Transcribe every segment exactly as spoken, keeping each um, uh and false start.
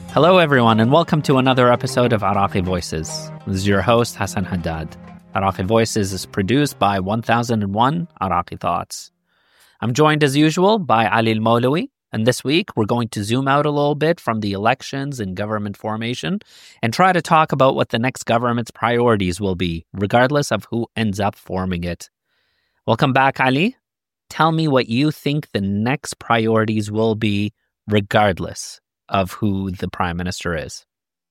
Hello, everyone, and welcome to another episode of Iraqi Voices. This is your host, Hassan Haddad. Iraqi Voices is produced by one thousand one Iraqi Thoughts. I'm joined, as usual, by Ali Al-Mawlawi, and this week we're going to zoom out a little bit from the elections and government formation and try to talk about what the next government's priorities will be, regardless of who ends up forming it. Welcome back, Ali. Tell me what you think the next priorities will be, regardless of who the prime minister is.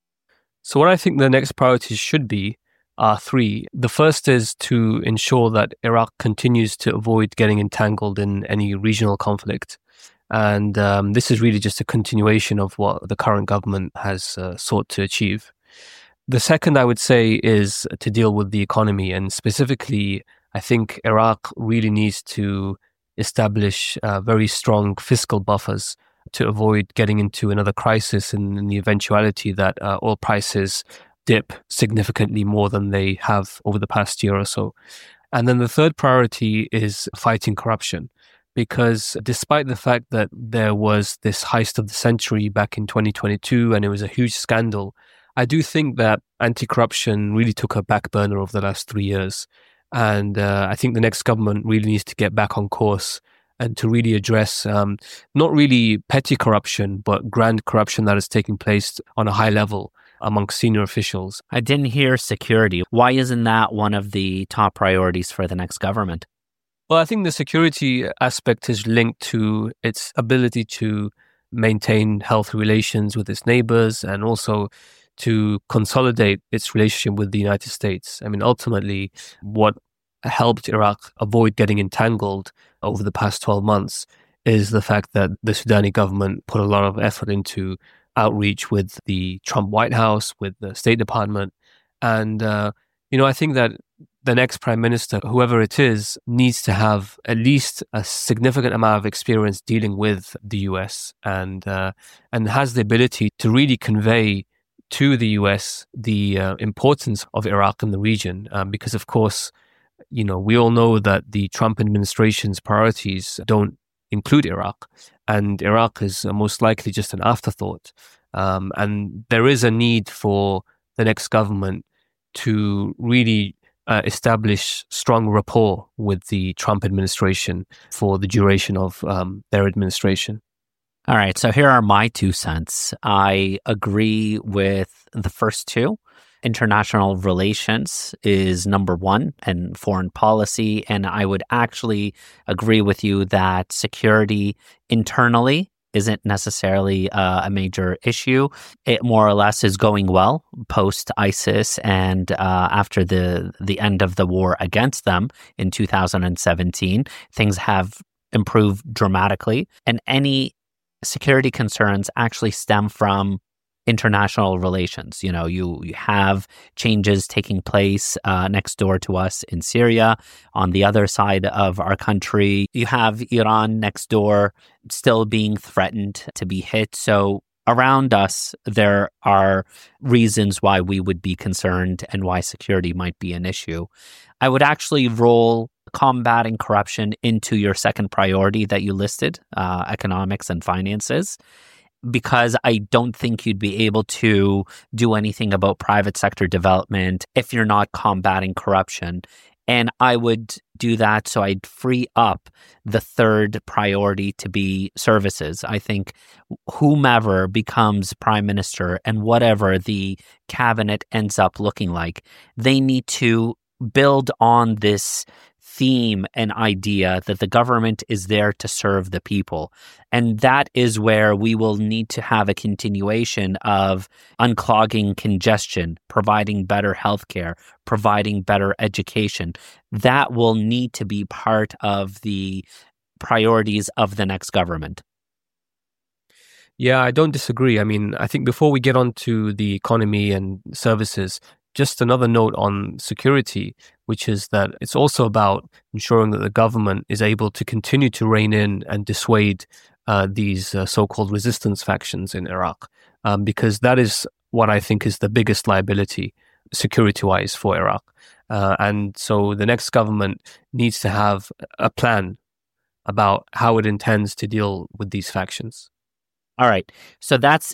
So what I think the next priorities should be are three. The first is to ensure that Iraq continues to avoid getting entangled in any regional conflict. And um, this is really just a continuation of what the current government has uh, sought to achieve. The second, I would say, is to deal with the economy. And specifically, I think Iraq really needs to establish uh, very strong fiscal buffers to avoid getting into another crisis in, in the eventuality that uh, oil prices dip significantly more than they have over the past year or so. And then the third priority is fighting corruption, because despite the fact that there was this heist of the century back in twenty twenty-two and it was a huge scandal, I do think that anti-corruption really took a back burner over the last three years. And uh, I think the next government really needs to get back on course and to really address um, not really petty corruption, but grand corruption that is taking place on a high level amongst senior officials. I didn't hear security. Why isn't that one of the top priorities for the next government? Well, I think the security aspect is linked to its ability to maintain healthy relations with its neighbors and also to consolidate its relationship with the United States. I mean, ultimately, what helped Iraq avoid getting entangled over the past twelve months is the fact that the Sudani government put a lot of effort into outreach with the Trump White House, with the State Department. And, uh, you know, I think that the next prime minister, whoever it is, needs to have at least a significant amount of experience dealing with the U S and, uh, and has the ability to really convey to the U S the uh, importance of Iraq in the region. Um, because, of course, you know, we all know that the Trump administration's priorities don't include Iraq, and Iraq is most likely just an afterthought. Um, and there is a need for the next government to really uh, establish strong rapport with the Trump administration for the duration of um, their administration. All right, so here are my two cents. I agree with the first two. International relations is number one, and foreign policy. And I would actually agree with you that security internally isn't necessarily uh, a major issue. It more or less is going well post ISIS and uh, after the the end of the war against them in two thousand seventeen. Things have improved dramatically, and any security concerns actually stem from international relations. You know, you, you have changes taking place uh, next door to us in Syria. On the other side of our country, you have Iran next door still being threatened to be hit. So around us, there are reasons why we would be concerned and why security might be an issue. I would actually roll combating corruption into your second priority that you listed, uh, economics and finances, because I don't think you'd be able to do anything about private sector development if you're not combating corruption. And I would do that so I'd free up the third priority to be services. I think whomever becomes prime minister and whatever the cabinet ends up looking like, they need to build on this theme and idea that the government is there to serve the people. And that is where we will need to have a continuation of unclogging congestion, providing better healthcare, providing better education. That will need to be part of the priorities of the next government. Yeah, I don't disagree. I mean, I think before we get on to the economy and services, just another note on security, which is that it's also about ensuring that the government is able to continue to rein in and dissuade uh, these uh, so-called resistance factions in Iraq, um, because that is what I think is the biggest liability security-wise for Iraq. Uh, and so the next government needs to have a plan about how it intends to deal with these factions. All right. So that's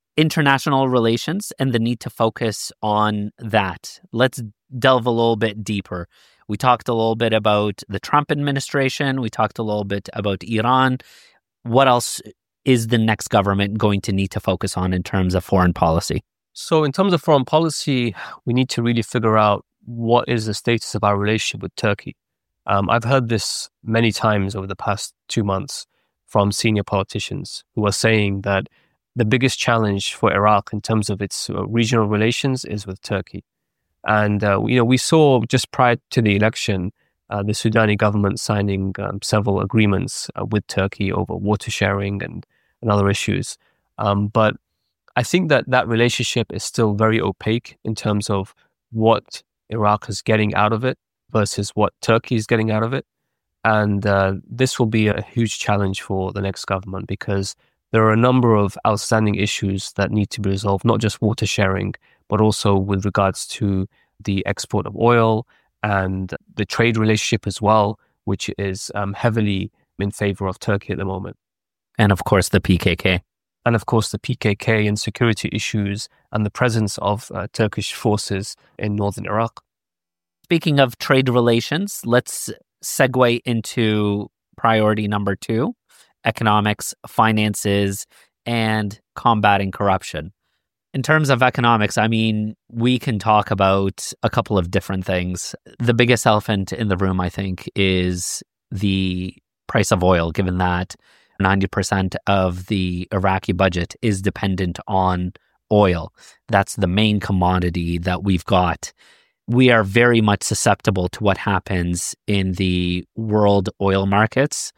international relations and the need to focus on that. Let's delve a little bit deeper. We talked a little bit about the Trump administration. We talked a little bit about Iran. What else is the next government going to need to focus on in terms of foreign policy? So in terms of foreign policy, we need to really figure out what is the status of our relationship with Turkey. Um, I've heard this many times over the past two months from senior politicians who are saying that the biggest challenge for Iraq in terms of its uh, regional relations is with Turkey. And, uh, you know, we saw just prior to the election, uh, the Sudani government signing um, several agreements uh, with Turkey over water sharing and, and other issues. Um, but I think that that relationship is still very opaque in terms of what Iraq is getting out of it versus what Turkey is getting out of it. And uh, this will be a huge challenge for the next government because there are a number of outstanding issues that need to be resolved, not just water sharing, but also with regards to the export of oil and the trade relationship as well, which is um, heavily in favor of Turkey at the moment. And of course, the P K K. And of course, the P K K and security issues and the presence of uh, Turkish forces in northern Iraq. Speaking of trade relations, let's segue into priority number two, economics, finances, and combating corruption. In terms of economics, I mean, we can talk about a couple of different things. The biggest elephant in the room, I think, is the price of oil, given that ninety percent of the Iraqi budget is dependent on oil. That's the main commodity that we've got. We are very much susceptible to what happens in the world oil markets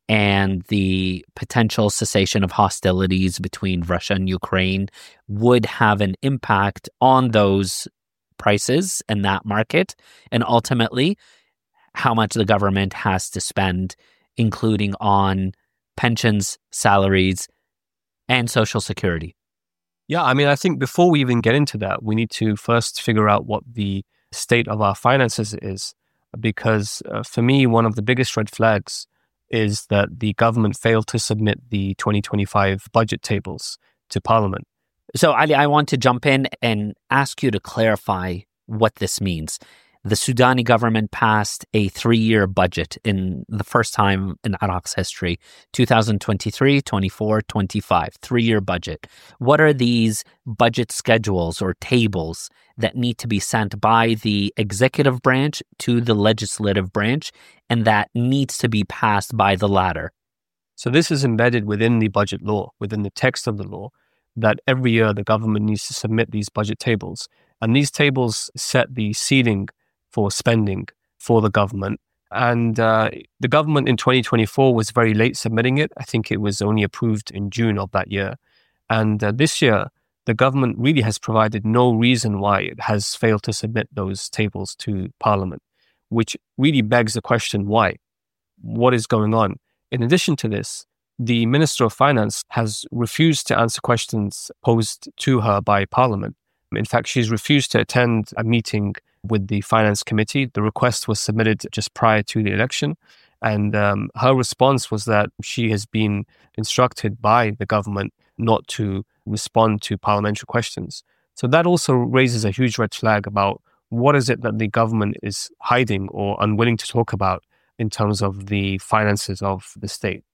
and the potential cessation of hostilities between Russia and Ukraine would have an impact on those prices and that market, and ultimately how much the government has to spend, including on pensions, salaries, and social security. Yeah, I mean, I think before we even get into that, we need to first figure out what the state of our finances is, because uh, for me, one of the biggest red flags is that the government failed to submit the twenty twenty-five budget tables to Parliament. So, Ali, I want to jump in and ask you to clarify what this means. The Sudani government passed a three-year budget in the first time in Iraq's history, two thousand twenty-three, twenty-four, twenty-five, three-year budget. What are these budget schedules or tables that need to be sent by the executive branch to the legislative branch, and that needs to be passed by the latter? So this is embedded within the budget law, within the text of the law, that every year the government needs to submit these budget tables. And these tables set the ceiling for spending for the government. And uh, the government in twenty twenty-four was very late submitting it. I think it was only approved in June of that year. And uh, this year, the government really has provided no reason why it has failed to submit those tables to Parliament, which really begs the question, why? What is going on? In addition to this, the Minister of Finance has refused to answer questions posed to her by Parliament. In fact, she's refused to attend a meeting with the Finance Committee. The request was submitted just prior to the election. And um, her response was that she has been instructed by the government not to respond to parliamentary questions. So that also raises a huge red flag about what is it that the government is hiding or unwilling to talk about in terms of the finances of the state.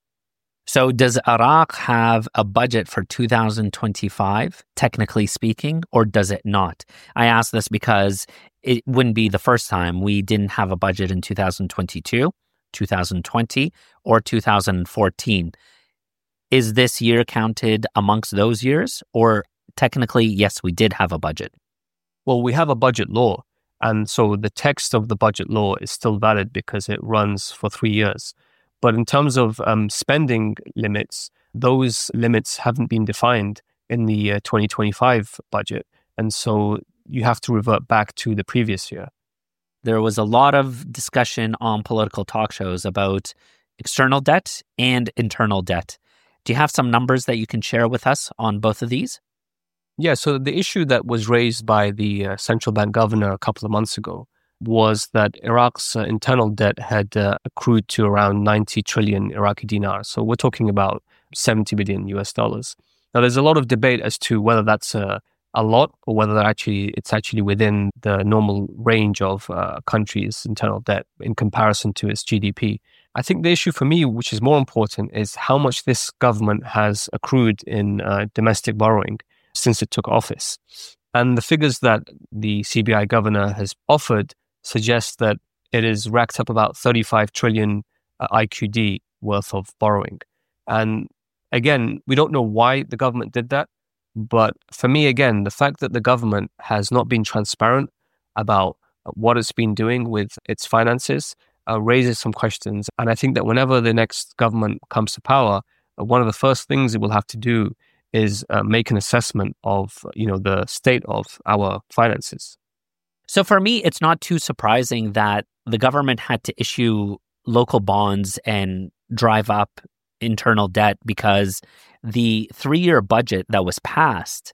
So does Iraq have a budget for two thousand twenty-five, technically speaking, or does it not? I ask this because it wouldn't be the first time we didn't have a budget in two thousand twenty-two, two thousand twenty, or two thousand fourteen. Is this year counted amongst those years? Or technically, yes, we did have a budget. Well, we have a budget law. And so the text of the budget law is still valid because it runs for three years. But in terms of um, spending limits, those limits haven't been defined in the uh, twenty twenty-five budget. And so you have to revert back to the previous year. There was a lot of discussion on political talk shows about external debt and internal debt. Do you have some numbers that you can share with us on both of these? Yeah, so the issue that was raised by the uh, central bank governor a couple of months ago was that Iraq's uh, internal debt had uh, accrued to around ninety trillion Iraqi dinars. So we're talking about seventy billion U S dollars. Now, there's a lot of debate as to whether that's a, a lot or whether actually it's actually within the normal range of a country's internal debt in comparison to its G D P. I think the issue for me, which is more important, is how much this government has accrued in uh, domestic borrowing since it took office. And the figures that the C B I governor has offered suggest that it has racked up about thirty-five trillion uh, I Q D worth of borrowing. And again, we don't know why the government did that. But for me, again, the fact that the government has not been transparent about what it's been doing with its finances uh, raises some questions. And I think that whenever the next government comes to power, uh, one of the first things it will have to do is uh, make an assessment of, you know, the state of our finances. So for me, it's not too surprising that the government had to issue local bonds and drive up internal debt because the three-year budget that was passed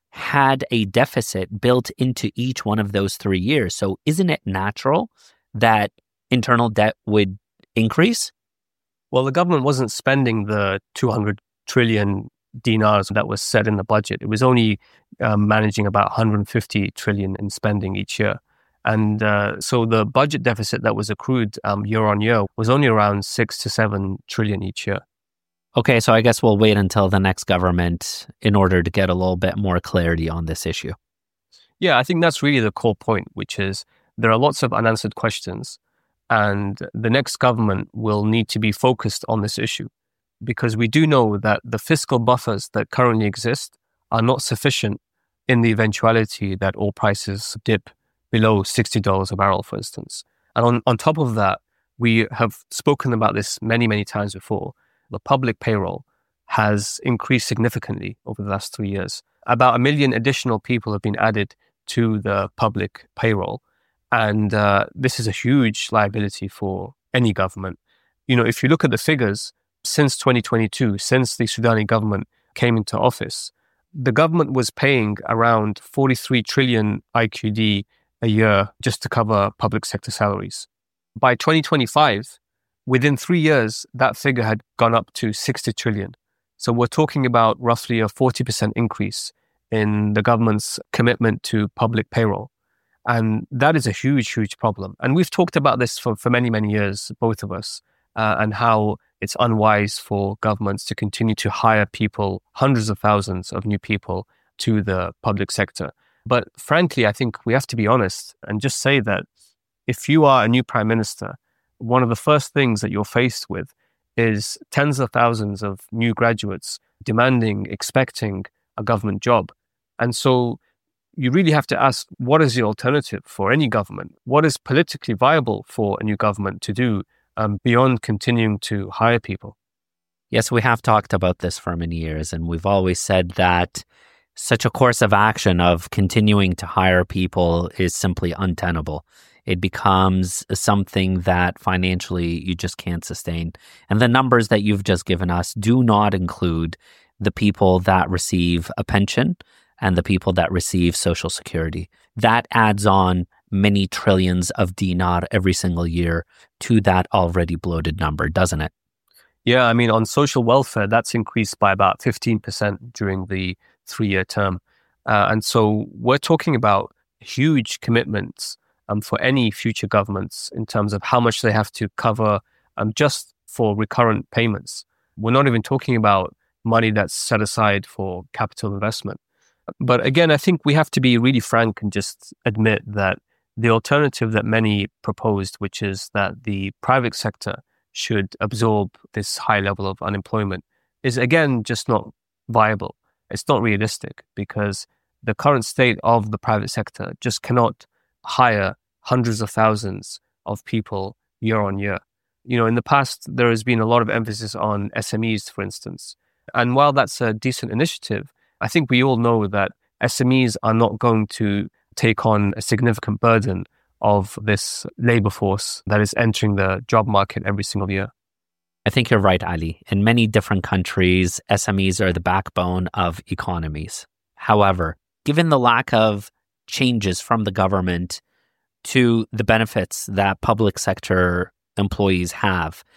had a deficit built into each one of those three years. So isn't it natural that internal debt would increase? Well, the government wasn't spending the two hundred trillion dinars that was set in the budget. It was only um, managing about one hundred fifty trillion in spending each year. And uh, so the budget deficit that was accrued um, year on year was only around six to seven trillion each year. Okay, so I guess we'll wait until the next government in order to get a little bit more clarity on this issue. Yeah, I think that's really the core point, which is there are lots of unanswered questions, and the next government will need to be focused on this issue, because we do know that the fiscal buffers that currently exist are not sufficient in the eventuality that oil prices dip below sixty dollars a barrel, for instance. And on, on top of that, we have spoken about this many, many times before. The public payroll has increased significantly over the last three years. About a million additional people have been added to the public payroll. And uh, this is a huge liability for any government. You know, if you look at the figures, since twenty twenty-two, since the Sudani government came into office, the government was paying around forty-three trillion I Q D a year just to cover public sector salaries. By twenty twenty-five, within three years, that figure had gone up to sixty trillion. So we're talking about roughly a forty percent increase in the government's commitment to public payroll. And that is a huge, huge problem. And we've talked about this for, for many, many years, both of us, uh, and how it's unwise for governments to continue to hire people, hundreds of thousands of new people to the public sector. But frankly, I think we have to be honest and just say that if you are a new prime minister, one of the first things that you're faced with is tens of thousands of new graduates demanding, expecting a government job. And so you really have to ask, what is the alternative for any government? What is politically viable for a new government to do um, beyond continuing to hire people? Yes, we have talked about this for many years, and we've always said that such a course of action of continuing to hire people is simply untenable. It becomes something that financially you just can't sustain. And the numbers that you've just given us do not include the people that receive a pension and the people that receive Social Security. That adds on many trillions of dinar every single year to that already bloated number, doesn't it? Yeah, I mean, on social welfare, that's increased by about fifteen percent during the three-year term. Uh, and so we're talking about huge commitments um, for any future governments in terms of how much they have to cover um, just for recurrent payments. We're not even talking about money that's set aside for capital investment. But again, I think we have to be really frank and just admit that the alternative that many proposed, which is that the private sector should absorb this high level of unemployment, is again just not viable. It's not realistic because the current state of the private sector just cannot hire hundreds of thousands of people year on year. You know, in the past, there has been a lot of emphasis on S M Es, for instance. And while that's a decent initiative, I think we all know that S M Es are not going to take on a significant burden of this labor force that is entering the job market every single year. I think you're right, Ali. In many different countries, S M Es are the backbone of economies. However, given the lack of changes from the government to the benefits that public sector employees have,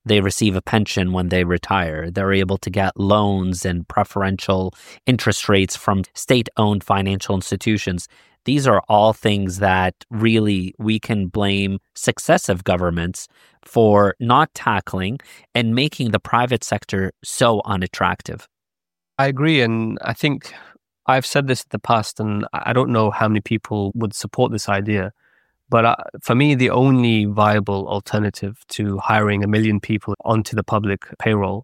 They receive a pension when they retire. They're able to get loans and preferential interest rates from state-owned financial institutions. These are all things that really we can blame successive governments for not tackling and making the private sector so unattractive. I agree. And I think I've said this in the past, and I don't know how many people would support this idea. But uh, for me, the only viable alternative to hiring a million people onto the public payroll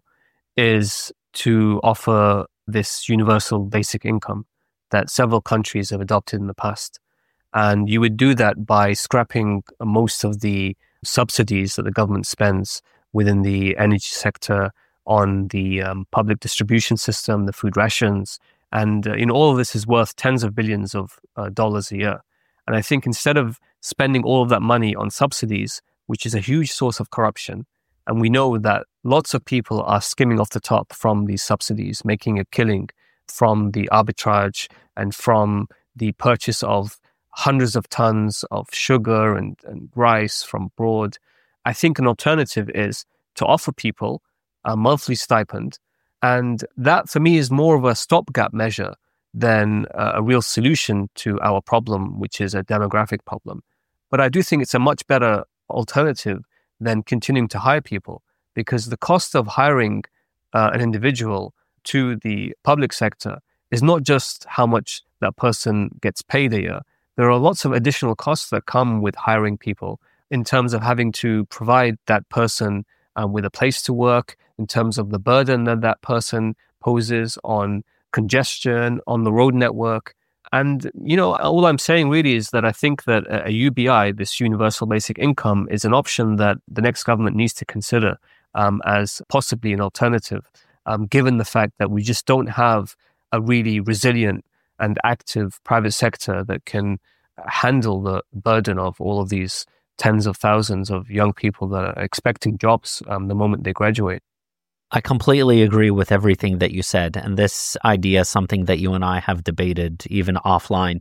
is to offer this universal basic income that several countries have adopted in the past. And you would do that by scrapping most of the subsidies that the government spends within the energy sector on the um, public distribution system, the food rations. And uh, in all of this is worth tens of billions of uh, dollars a year. And I think instead of spending all of that money on subsidies, which is a huge source of corruption, and we know that lots of people are skimming off the top from these subsidies, making a killing from the arbitrage and from the purchase of hundreds of tons of sugar and, and rice from abroad. I think an alternative is to offer people a monthly stipend. And that, for me, is more of a stopgap measure than a real solution to our problem, which is a demographic problem. But I do think it's a much better alternative than continuing to hire people, because the cost of hiring uh, an individual to the public sector is not just how much that person gets paid a year. There are lots of additional costs that come with hiring people in terms of having to provide that person um, with a place to work, in terms of the burden that that person poses on congestion, on the road network. And, you know, all I'm saying really is that I think that a U B I, this universal basic income, is an option that the next government needs to consider um, as possibly an alternative, um, given the fact that we just don't have a really resilient and active private sector that can handle the burden of all of these tens of thousands of young people that are expecting jobs um, the moment they graduate. I completely agree with everything that you said. And this idea is something that you and I have debated even offline.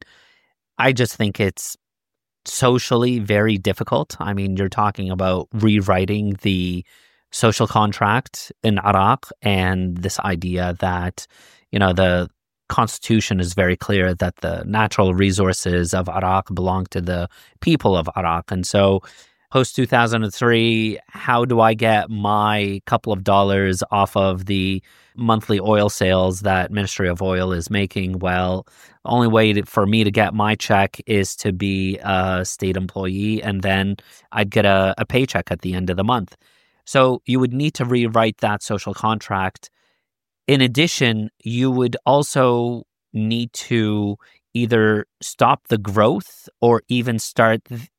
I just think it's socially very difficult. I mean, you're talking about rewriting the social contract in Iraq, and this idea that, you know, the constitution is very clear that the natural resources of Iraq belong to the people of Iraq. And so post two thousand three, how do I get my couple of dollars off of the monthly oil sales that Ministry of Oil is making? Well, the only way to, for me to get my check is to be a state employee, and then I'd get a, a paycheck at the end of the month. So you would need to rewrite that social contract. In addition, you would also need to either stop the growth or even start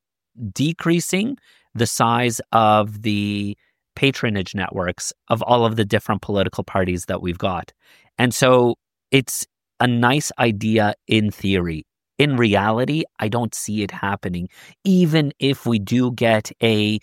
decreasing the size of the patronage networks of all of the different political parties that we've got. And so it's a nice idea in theory. In reality, I don't see it happening. Even if we do get a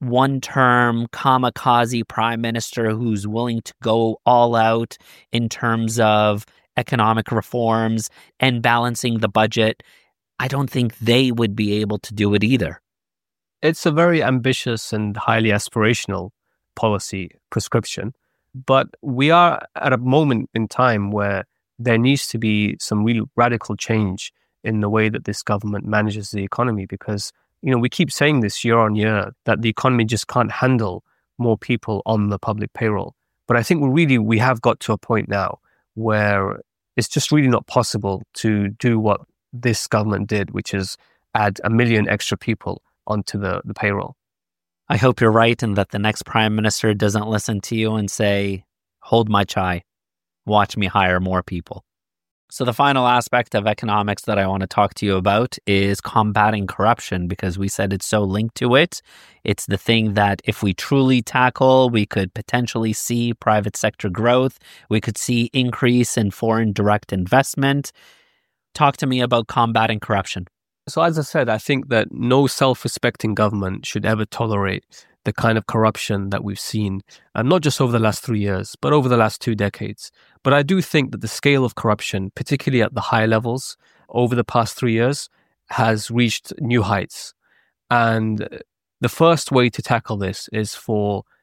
one-term kamikaze prime minister who's willing to go all out in terms of economic reforms and balancing the budget, I don't think they would be able to do it either. It's a very ambitious and highly aspirational policy prescription, but we are at a moment in time where there needs to be some real radical change in the way that this government manages the economy, because, you know, we keep saying this year on year that the economy just can't handle more people on the public payroll. But I think we really, we have got to a point now where it's just really not possible to do what this government did, which is add a million extra people onto the, the payroll. I hope you're right, and that the next prime minister doesn't listen to you and say, hold my chai, watch me hire more people. So the final aspect of economics that I want to talk to you about is combating corruption, because we said it's so linked to it. It's the thing that if we truly tackle, we could potentially see private sector growth. We could see increase in foreign direct investment. Talk to me about combating corruption. So as I said, I think that no self-respecting government should ever tolerate the kind of corruption that we've seen, and not just over the last three years, but over the last two decades. But I do think that the scale of corruption, particularly at the high levels over the past three years, has reached new heights. And the first way to tackle this is for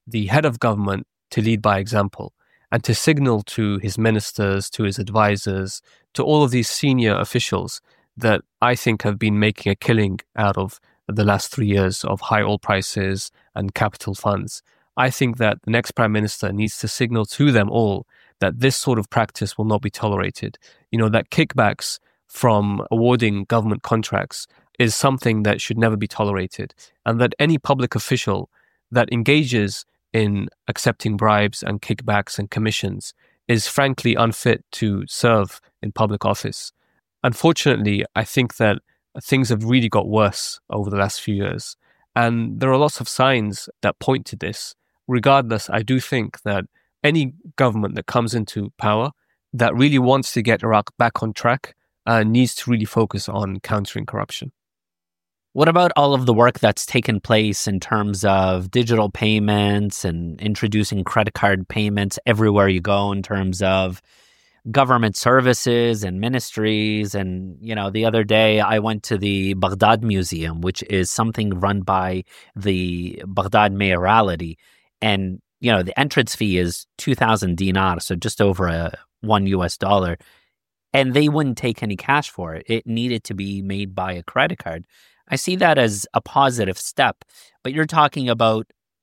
the head of government to lead by example and to signal to his ministers, to his advisors, to all of these senior officials that I think have been making a killing out of the last three years of high oil prices and capital funds. I think that the next prime minister needs to signal to them all that this sort of practice will not be tolerated. You know, that kickbacks from awarding government contracts is something that should never be tolerated, and that any public official that engages in accepting bribes and kickbacks and commissions is frankly unfit to serve in public office. Unfortunately, I think that things have really got worse over the last few years, and there are lots of signs that point to this. Regardless, I do think that any government that comes into power that really wants to get Iraq back on track uh, needs to really focus on countering corruption. What about all of the work that's taken place in terms of digital payments and introducing credit card payments everywhere you go, in terms of government services and ministries? And, you know, the other day I went to the Baghdad Museum, which is something run by the Baghdad mayoralty. And, you know, the entrance fee is two thousand dinars, so just over a one U S dollar. And they wouldn't take any cash for it. It needed to be made by a credit card. I see that as a positive step, but you're talking about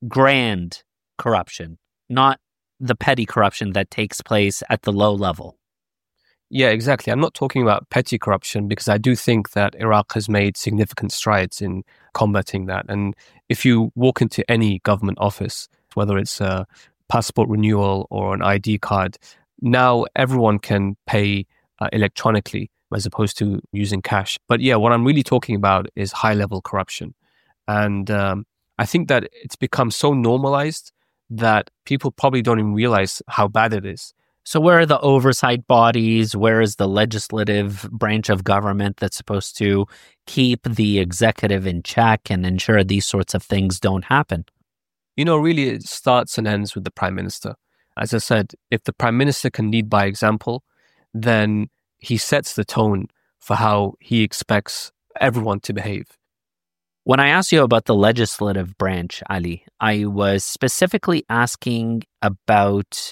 grand corruption, not the petty corruption that takes place at the low level. Yeah, exactly. I'm not talking about petty corruption because I do think that Iraq has made significant strides in combating that. And if you walk into any government office, whether it's a passport renewal or an I D card, now everyone can pay uh, electronically as opposed to using cash. But yeah, what I'm really talking about is high-level corruption. And um, I think that it's become so normalized that people probably don't even realize how bad it is. So where are the oversight bodies? Where is the legislative branch of government that's supposed to keep the executive in check and ensure these sorts of things don't happen? You know, really, it starts and ends with the prime minister. As I said, if the prime minister can lead by example, then he sets the tone for how he expects everyone to behave. When I asked you about the legislative branch, Ali, I was specifically asking about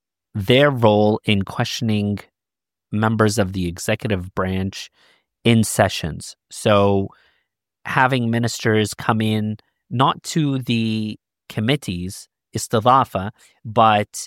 their role in questioning members of the executive branch in sessions. So having ministers come in, not to the committees, istidhafa, but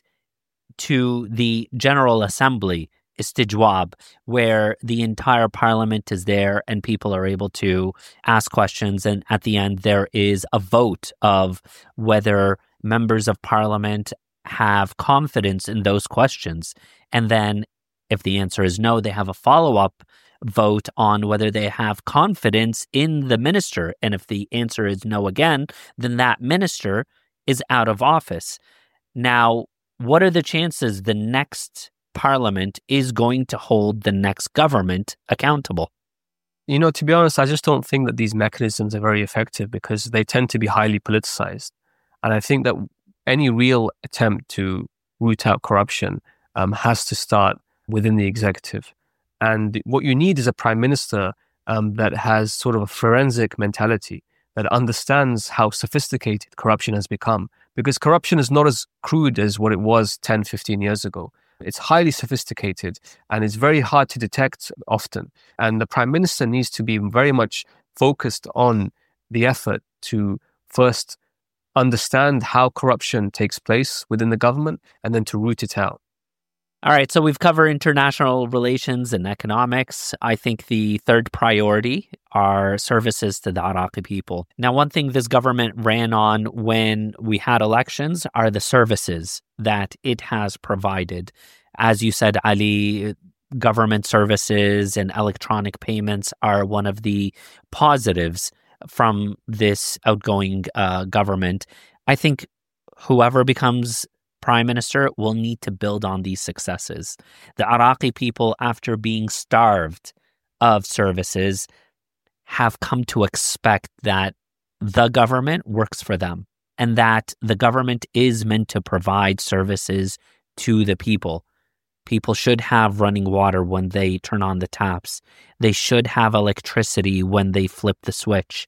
to the General Assembly, istijwab, where the entire parliament is there and people are able to ask questions. And at the end, there is a vote of whether members of parliament have confidence in those questions. And then if the answer is no, they have a follow-up vote on whether they have confidence in the minister. And if the answer is no again, then that minister is out of office. Now, what are the chances the next parliament is going to hold the next government accountable? You know, to be honest, I just don't think that these mechanisms are very effective because they tend to be highly politicized. And I think that any real attempt to root out corruption um, has to start within the executive. And what you need is a prime minister um, that has sort of a forensic mentality, that understands how sophisticated corruption has become. Because corruption is not as crude as what it was ten, fifteen years ago. It's highly sophisticated and it's very hard to detect often. And the prime minister needs to be very much focused on the effort to first understand how corruption takes place within the government and then to root it out. All right, so we've covered international relations and economics. I think the third priority are services to the Iraqi people. Now, one thing this government ran on when we had elections are the services that it has provided. As you said, Ali, government services and electronic payments are one of the positives from this outgoing uh, government. I think whoever becomes prime minister will need to build on these successes. The Iraqi people, after being starved of services, have come to expect that the government works for them and that the government is meant to provide services to the people. People should have running water when they turn on the taps. They should have electricity when they flip the switch.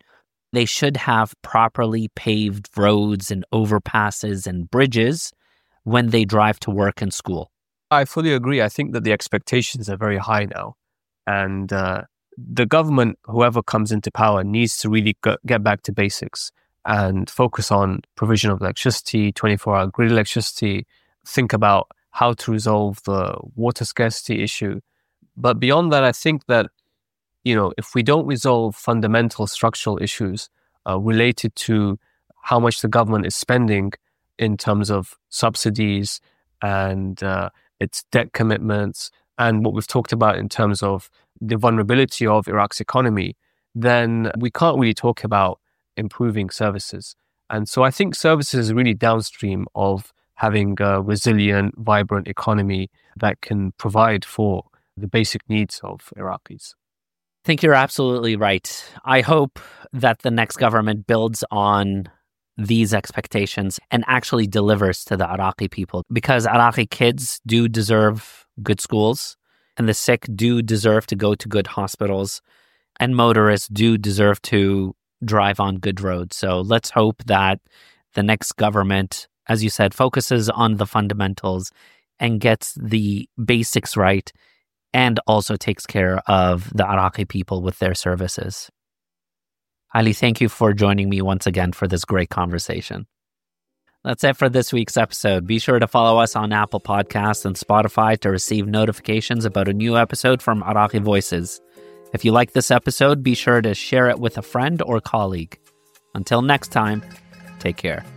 They should have properly paved roads and overpasses and bridges when they drive to work and school. I fully agree. I think that the expectations are very high now. And uh, the government, whoever comes into power, needs to really go- get back to basics and focus on provision of electricity, twenty-four hour grid electricity, think about how to resolve the water scarcity issue. But beyond that, I think that, you know, if we don't resolve fundamental structural issues uh, related to how much the government is spending in terms of subsidies and uh, its debt commitments, and what we've talked about in terms of the vulnerability of Iraq's economy, then we can't really talk about improving services. And so I think services is really downstream of having a resilient, vibrant economy that can provide for the basic needs of Iraqis. I think you're absolutely right. I hope that the next government builds on these expectations and actually delivers to the Iraqi people, because Iraqi kids do deserve good schools, and the sick do deserve to go to good hospitals, and motorists do deserve to drive on good roads. So let's hope that the next government, as you said, focuses on the fundamentals and gets the basics right, and also takes care of the Iraqi people with their services. Ali, thank you for joining me once again for this great conversation. That's it for this week's episode. Be sure to follow us on Apple Podcasts and Spotify to receive notifications about a new episode from Iraqi Voices. If you like this episode, be sure to share it with a friend or colleague. Until next time, take care.